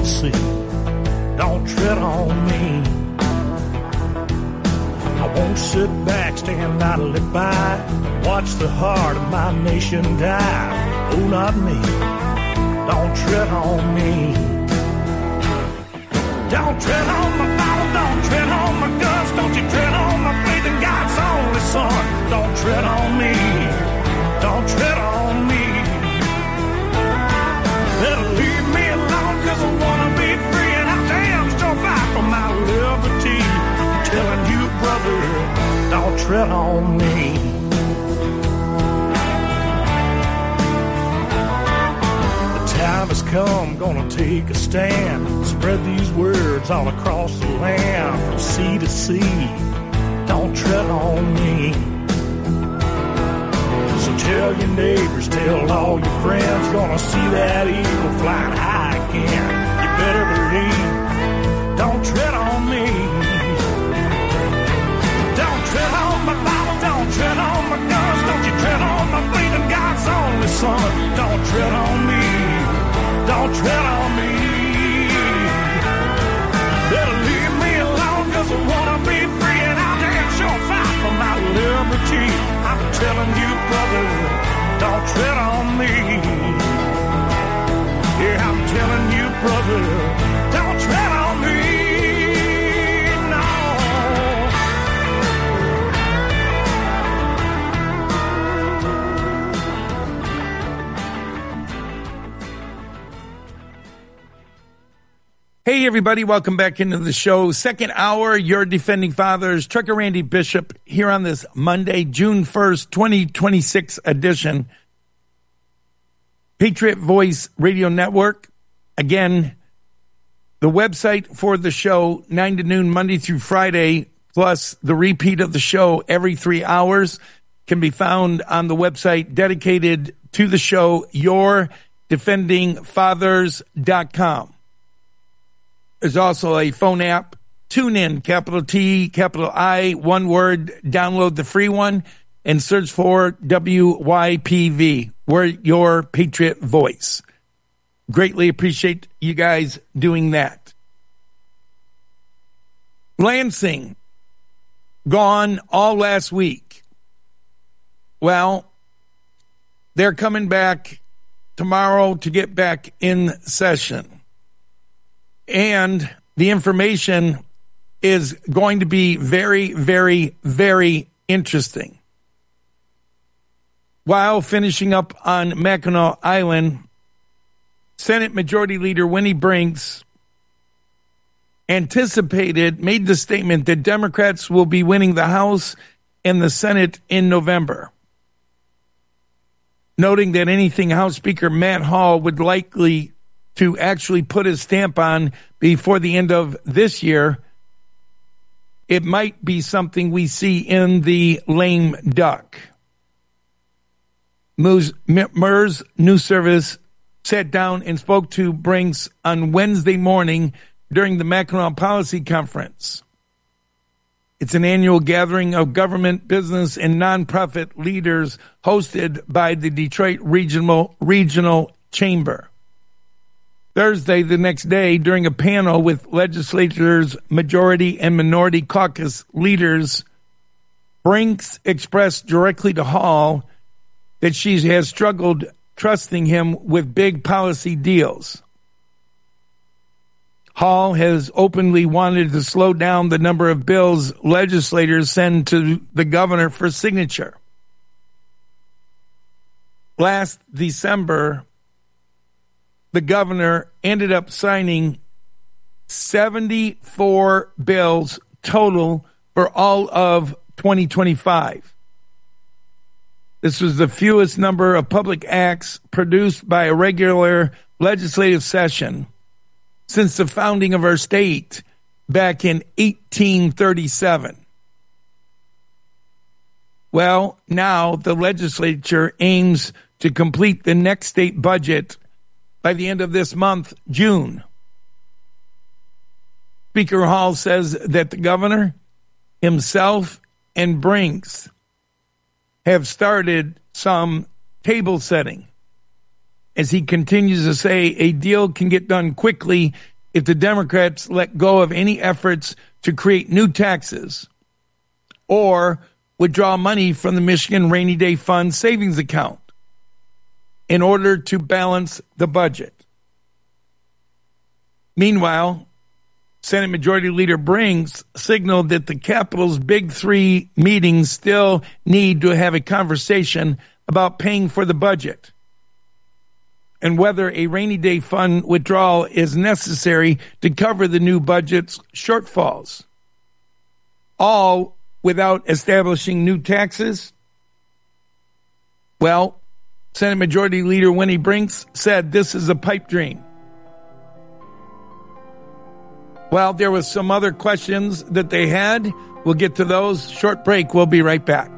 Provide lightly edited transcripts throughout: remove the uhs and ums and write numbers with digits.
see. Don't tread on me. I won't sit back, stand idly by, watch the heart of my nation die. Oh, not me. Don't tread on me. Don't tread on my Bible, don't tread on my guns, don't you tread on my faith in God's only Son. Don't tread on me. Don't tread on me. Better leave me alone, cause I wanna be free, and I damn sure fight for my liberty. I'm telling you, brother, don't tread on me. The time has come, gonna take a stand, spread these words all across the land, from sea to sea. Don't tread on me. So tell your neighbors, tell all your friends, gonna see that eagle flying high again. You better believe, don't tread on me. Don't tread on my Bible, don't tread on my guns, don't you tread on my faith in God's only Son. Don't tread on me, don't tread on me. Better leave me alone, cause I wanna be free, and I'll damn sure fight for my liberty. I'm telling you, brother, don't tread on me. Yeah, I'm telling you, brother, don't tread on me. No. Hey, everybody. Welcome back into the show. Second hour, your Defending Fathers. Trucker Randy Bishop here on this Monday, June 1st, 2026 edition. Patriot Voice Radio Network. Again, the website for the show, 9 to noon, Monday through Friday, plus the repeat of the show every 3 hours, can be found on the website dedicated to the show, yourdefendingfathers.com. There's also a phone app, TuneIn, capital T, capital I, one word. Download the free one and search for WYPV. We're your Patriot Voice. Greatly appreciate you guys doing that. Lansing, gone all last week. Well, they're coming back tomorrow to get back in session. And the information is going to be very, very, very interesting. While finishing up on Mackinac Island, Senate Majority Leader Winnie Brinks made the statement that Democrats will be winning the House and the Senate in November, noting that anything House Speaker Matt Hall would likely to actually put his stamp on before the end of this year, it might be something we see in the lame duck. MERS News Service sat down and spoke to Brinks on Wednesday morning during the Mackinac Policy Conference. It's an annual gathering of government, business, and nonprofit leaders hosted by the Detroit Regional Chamber. Thursday, the next day, during a panel with legislators, majority and minority caucus leaders, Brinks expressed directly to Hall that she has struggled trusting him with big policy deals. Hall has openly wanted to slow down the number of bills legislators send to the governor for signature. Last December, the governor ended up signing 74 bills total for all of 2025. This was the fewest number of public acts produced by a regular legislative session since the founding of our state back in 1837. Well, now the legislature aims to complete the next state budget by the end of this month, June. Speaker Hall says that the governor, himself, and Brinks have started some table setting. As he continues to say, a deal can get done quickly if the Democrats let go of any efforts to create new taxes or withdraw money from the Michigan Rainy Day Fund savings account in order to balance the budget. Meanwhile, Senate Majority Leader Brinks signaled that the Capitol's Big Three meetings still need to have a conversation about paying for the budget and whether a rainy day fund withdrawal is necessary to cover the new budget's shortfalls, all without establishing new taxes. Well, Senate Majority Leader Winnie Brinks said this is a pipe dream. Well, there was some other questions that they had. We'll get to those. Short break. We'll be right back.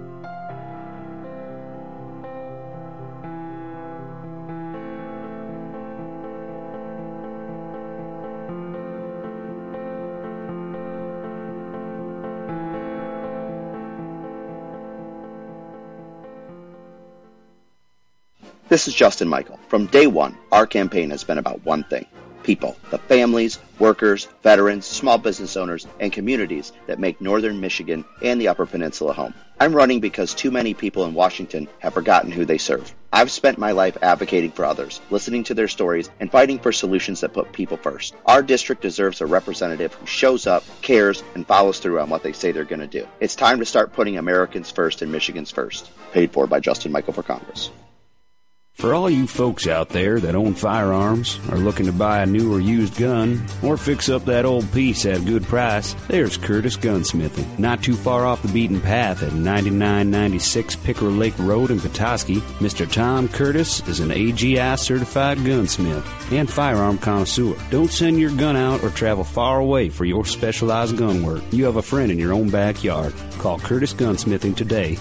This is Justin Michael. From day one, our campaign has been about one thing: people, the families, workers, veterans, small business owners, and communities that make northern Michigan and the Upper Peninsula home. I'm running because too many people in Washington have forgotten who they serve. I've spent my life advocating for others, listening to their stories, and fighting for solutions that put people first. Our district deserves a representative who shows up, cares, and follows through on what they say they're going to do. It's time to start putting Americans first and Michigans first. Paid for by Justin Michael for Congress. For all you folks out there that own firearms, are looking to buy a new or used gun, or fix up that old piece at a good price, there's Curtis Gunsmithing. Not too far off the beaten path at 9996 Pickerel Lake Road in Petoskey, Mr. Tom Curtis is an AGI certified gunsmith and firearm connoisseur. Don't send your gun out or travel far away for your specialized gun work. You have a friend in your own backyard. Call Curtis Gunsmithing today,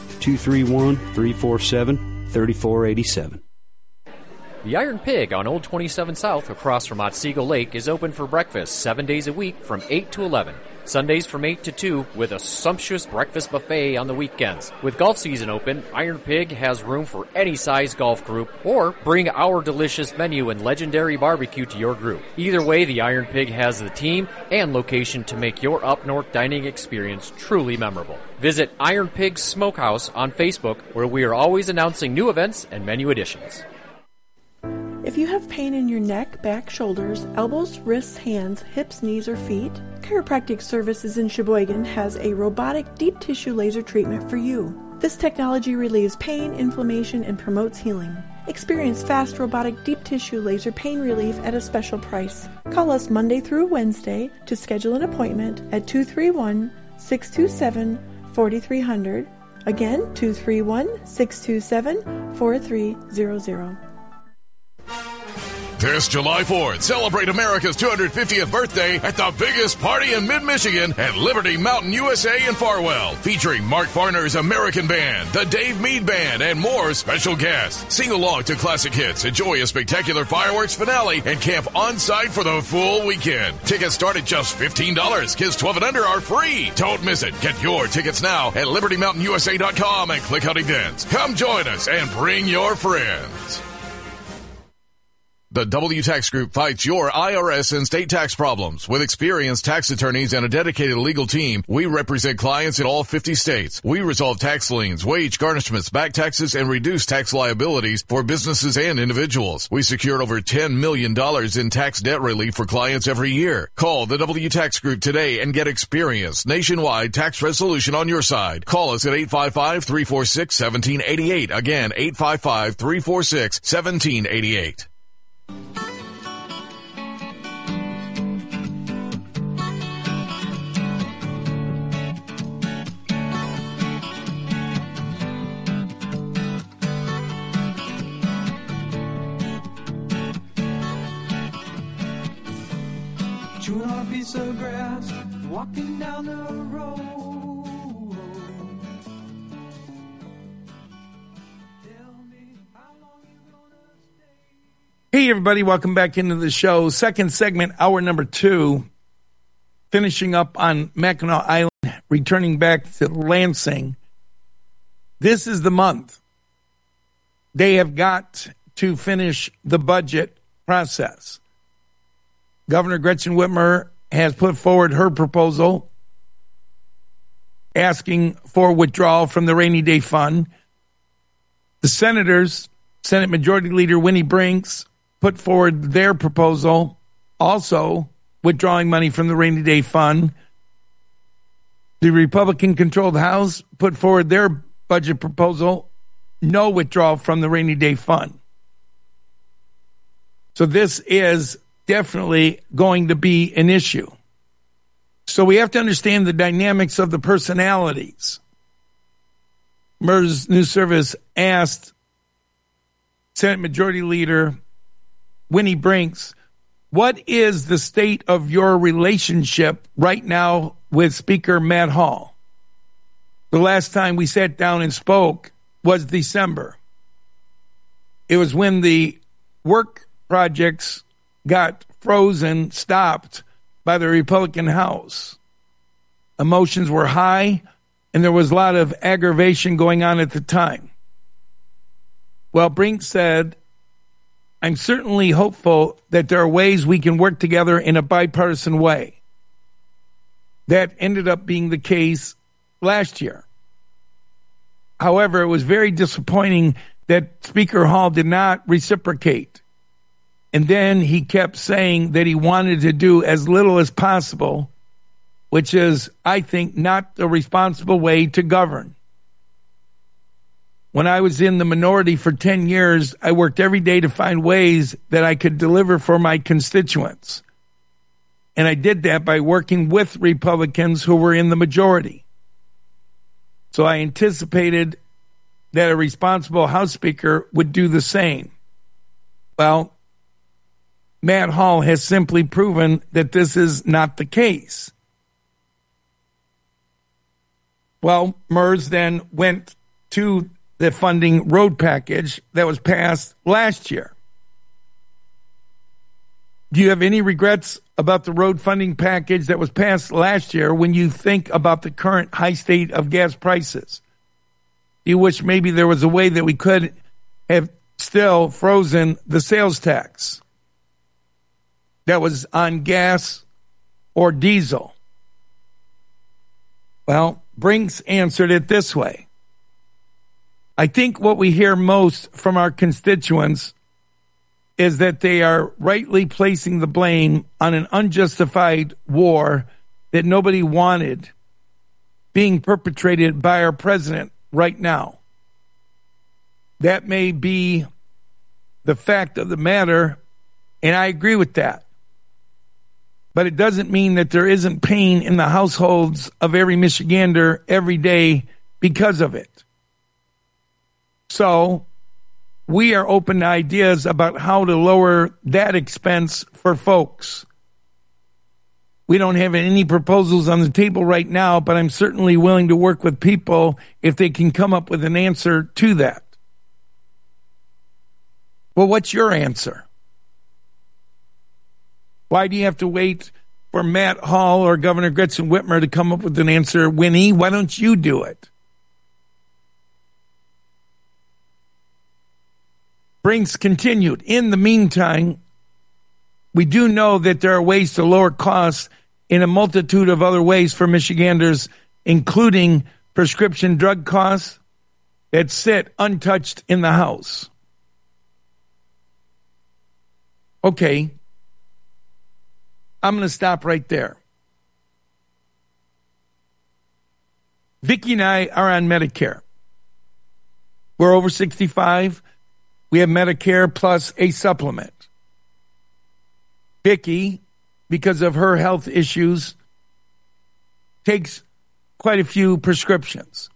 231-347-3487. The Iron Pig on Old 27 South across from Otsego Lake is open for breakfast 7 days a week from 8 to 11. Sundays from 8 to 2 with a sumptuous breakfast buffet on the weekends. With golf season open, Iron Pig has room for any size golf group, or bring our delicious menu and legendary barbecue to your group. Either way, the Iron Pig has the team and location to make your up north dining experience truly memorable. Visit Iron Pig Smokehouse on Facebook, where we are always announcing new events and menu additions. If you have pain in your neck, back, shoulders, elbows, wrists, hands, hips, knees, or feet, Chiropractic Services in Sheboygan has a robotic deep tissue laser treatment for you. This technology relieves pain, inflammation, and promotes healing. Experience fast robotic deep tissue laser pain relief at a special price. Call us Monday through Wednesday to schedule an appointment at 231-627-4300. Again, 231-627-4300. This July 4th, celebrate America's 250th birthday at the biggest party in mid-Michigan at Liberty Mountain USA in Farwell, featuring Mark Farner's American Band, the Dave Mead Band, and more special guests. Sing along to classic hits, enjoy a spectacular fireworks finale, and camp on-site for the full weekend. Tickets start at just $15. Kids 12 and under are free. Don't miss it. Get your tickets now at LibertyMountainUSA.com and click on events. Come join us and bring your friends. The W Tax Group fights your IRS and state tax problems. With experienced tax attorneys and a dedicated legal team, we represent clients in all 50 states. We resolve tax liens, wage garnishments, back taxes, and reduce tax liabilities for businesses and individuals. We secured over $10 million in tax debt relief for clients every year. Call the W Tax Group today and get experienced nationwide tax resolution on your side. Call us at 855-346-1788. Again, 855-346-1788. Chewing on a piece of grass, walking down the road. Hey, everybody, welcome back into the show. Second segment, hour number 2, finishing up on Mackinac Island, returning back to Lansing. This is the month. They have got to finish the budget process. Governor Gretchen Whitmer has put forward her proposal asking for withdrawal from the rainy day fund. The senators, Senate Majority Leader Winnie Brinks, put forward their proposal, also withdrawing money from the rainy day fund. The Republican-controlled House put forward their budget proposal, no withdrawal from the rainy day fund. So this is definitely going to be an issue. So we have to understand the dynamics of the personalities. MERS News Service asked Senate Majority Leader Winnie Brinks, what is the state of your relationship right now with Speaker Matt Hall? The last time we sat down and spoke was December. It was when the work projects got frozen, stopped by the Republican House. Emotions were high, and there was a lot of aggravation going on at the time. Well, Brinks said, I'm certainly hopeful that there are ways we can work together in a bipartisan way. That ended up being the case last year. However, it was very disappointing that Speaker Hall did not reciprocate. And then he kept saying that he wanted to do as little as possible, which is, I think, not the responsible way to govern. When I was in the minority for 10 years, I worked every day to find ways that I could deliver for my constituents. And I did that by working with Republicans who were in the majority. So I anticipated that a responsible House Speaker would do the same. Well, Matt Hall has simply proven that this is not the case. Well, MERS then went to the funding road package that was passed last year. Do you have any regrets about the road funding package that was passed last year when you think about the current high state of gas prices? Do you wish maybe there was a way that we could have still frozen the sales tax that was on gas or diesel? Well, Brinks answered it this way. I think what we hear most from our constituents is that they are rightly placing the blame on an unjustified war that nobody wanted being perpetrated by our president right now. That may be the fact of the matter, and I agree with that. But it doesn't mean that there isn't pain in the households of every Michigander every day because of it. So we are open to ideas about how to lower that expense for folks. We don't have any proposals on the table right now, but I'm certainly willing to work with people if they can come up with an answer to that. Well, what's your answer? Why do you have to wait for Matt Hall or Governor Gretchen Whitmer to come up with an answer? Winnie, why don't you do it? Brinks continued. In the meantime, we do know that there are ways to lower costs in a multitude of other ways for Michiganders, including prescription drug costs that sit untouched in the House. Okay, I'm going to stop right there. Vicki and I are on Medicare. We're over 65. We have Medicare plus a supplement. Vicki, because of her health issues, takes quite a few prescriptions.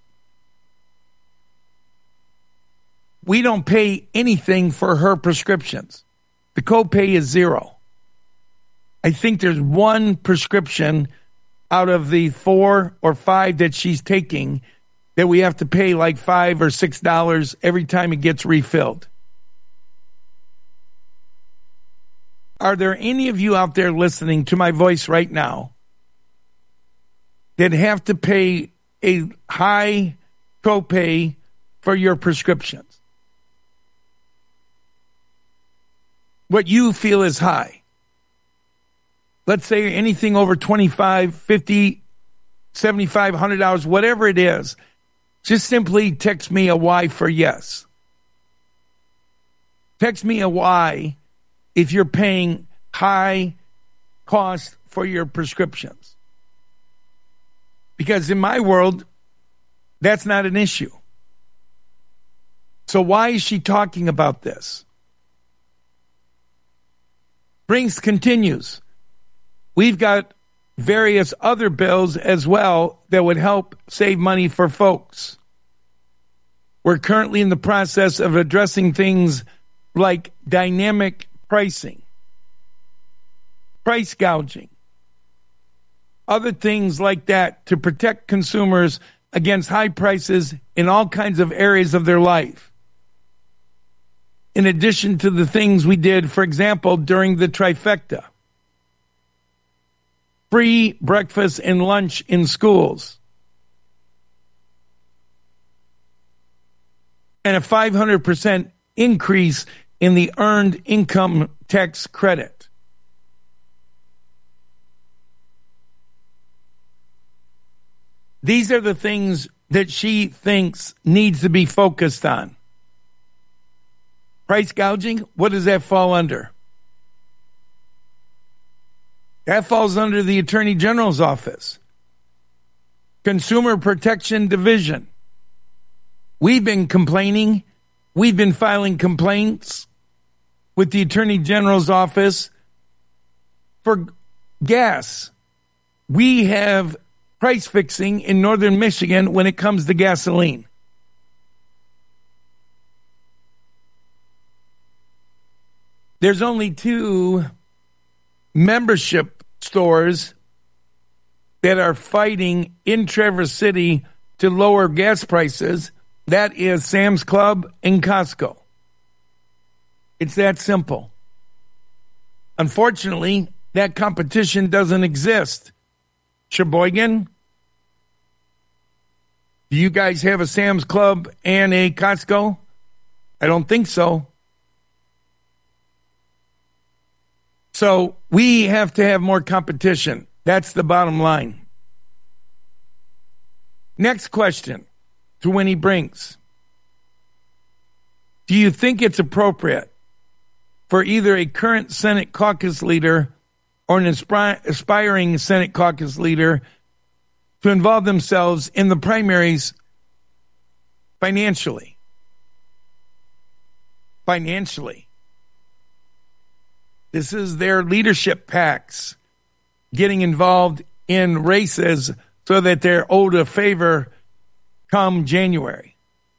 We don't pay anything for her prescriptions. The copay is $0. I think there's one prescription out of the 4 or 5 that she's taking that we have to pay like $5 or $6 every time it gets refilled. Are there any of you out there listening to my voice right now that have to pay a high copay for your prescriptions? What you feel is high. let's say anything over $25, $50, $75, $100, whatever it is, just simply text me a Y for yes. Text me a Y if you're paying high cost for your prescriptions. Because in my world, that's not an issue. So why is she talking about this? Brinks continues. We've got various other bills as well that would help save money for folks. We're currently in the process of addressing things like dynamic pricing, price gouging, other things like that to protect consumers against high prices in all kinds of areas of their life. In addition to the things we did, for example, during the trifecta. Free breakfast and lunch in schools. And a 500% increase in the earned income tax credit. These are the things that she thinks needs to be focused on. Price gouging, what does that fall under? That falls under the Attorney General's office. Consumer Protection Division. We've been complaining. We've been filing complaints with the Attorney General's office for gas. We have price fixing in northern Michigan when it comes to gasoline. There's only 2 membership stores that are fighting in Traverse City to lower gas prices. That is Sam's Club and Costco. It's that simple. Unfortunately, that competition doesn't exist. Sheboygan, do you guys have a Sam's Club and a Costco? I don't think so. So we have to have more competition. That's the bottom line. Next question to Winnie Brinks. Do you think it's appropriate for either a current Senate caucus leader or an aspiring Senate caucus leader to involve themselves in the primaries financially? Financially. This is their leadership PACs getting involved in races so that they're owed a favor come January.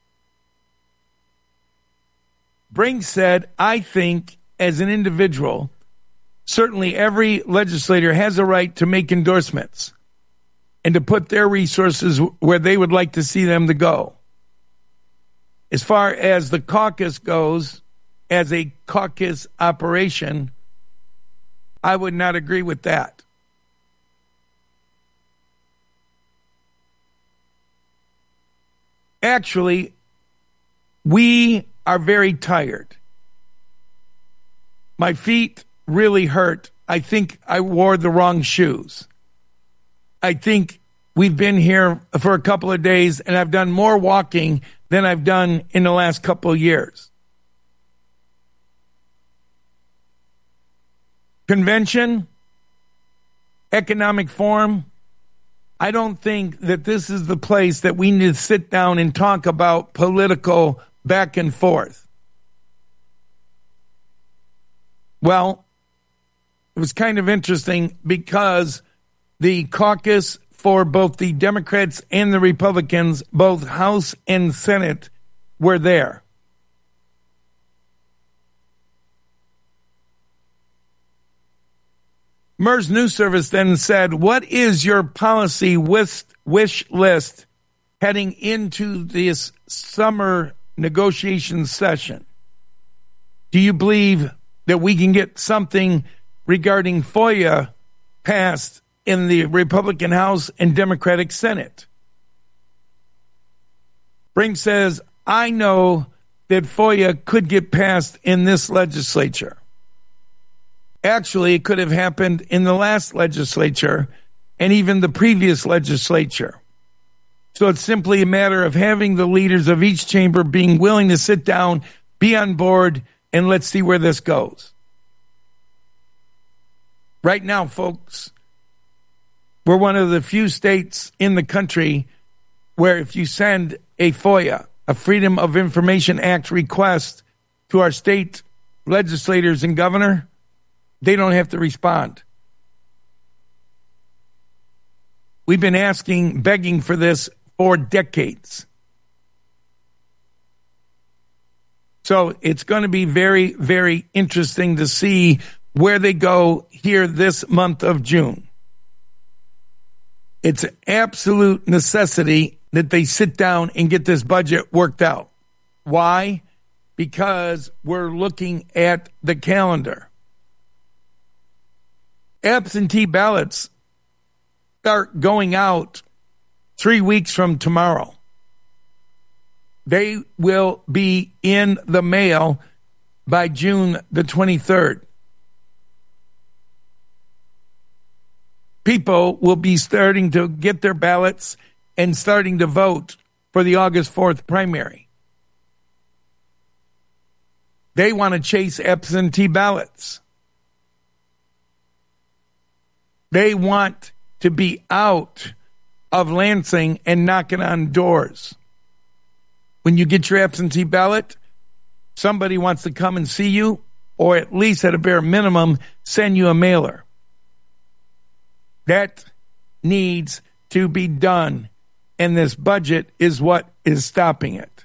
Brinks said, I think as an individual, certainly every legislator has a right to make endorsements and to put their resources where they would like to see them to go. As far as the caucus goes, as a caucus operation, I would not agree with that. Actually, we are very tired. My feet really hurt. I think I wore the wrong shoes. I think we've been here for a couple of days and I've done more walking than I've done in the last couple of years. Convention, economic forum, I don't think that this is the place that we need to sit down and talk about political back and forth. Well, it was kind of interesting because the caucus for both the Democrats and the Republicans, both House and Senate, were there. MERS News Service then said, what is your policy wish list heading into this summer negotiation session? Do you believe that we can get something regarding FOIA passed in the Republican House and Democratic Senate? Brinks says, I know that FOIA could get passed in this legislature. Actually, it could have happened in the last legislature and even the previous legislature. So it's simply a matter of having the leaders of each chamber being willing to sit down, be on board, and let's see where this goes. Right now, folks, we're one of the few states in the country where if you send a FOIA, a Freedom of Information Act request to our state legislators and governor, they don't have to respond. We've been asking, begging for this for decades. So it's going to be very, very interesting to see where they go here this month of June. It's an absolute necessity that they sit down and get this budget worked out. Why? Because we're looking at the calendar. Absentee ballots start going out 3 weeks from tomorrow. They will be in the mail by June the 23rd. People will be starting to get their ballots and starting to vote for the August 4th primary. They want to chase absentee ballots. They want to be out of Lansing and knocking on doors. When you get your absentee ballot, somebody wants to come and see you, or at least at a bare minimum, send you a mailer. That needs to be done, and this budget is what is stopping it.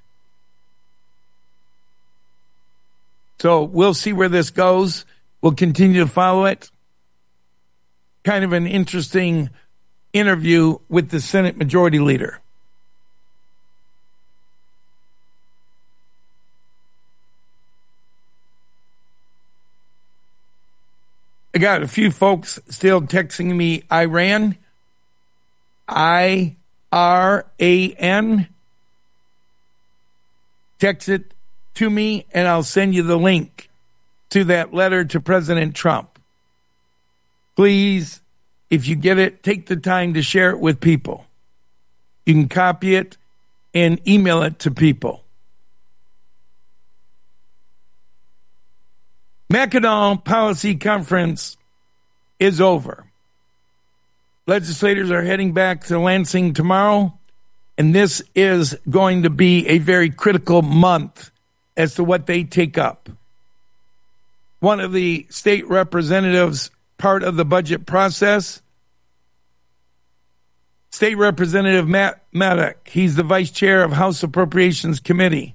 So we'll see where this goes. We'll continue to follow it. Kind of an interesting interview with the Senate Majority Leader. I got a few folks still texting me Iran, I-R-A-N. Text it to me and I'll send you the link to that letter to President Trump. Please, if you get it, take the time to share it with people. You can copy it and email it to people. Mackinac Policy Conference is over. Legislators are heading back to Lansing tomorrow, and this is going to be a very critical month as to what they take up. One of the state representatives, part of the budget process, State Representative Matt Maddock, he's the vice chair of House Appropriations Committee.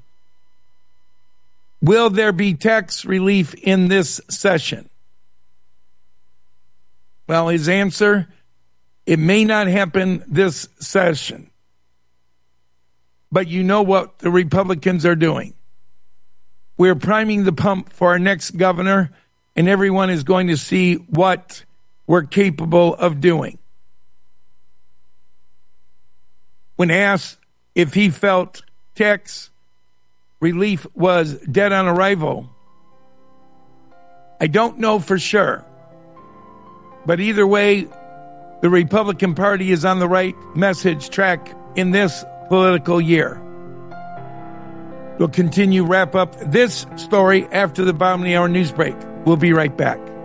Will there be tax relief in this session? Well, his answer, it may not happen this session. But you know what the Republicans are doing. We're priming the pump for our next governor, and everyone is going to see what we're capable of doing. When asked if he felt tax relief was dead on arrival, I don't know for sure. But either way, the Republican Party is on the right message track in this political year. We'll continue wrap up this story after the bottom of the hour news break. We'll be right back.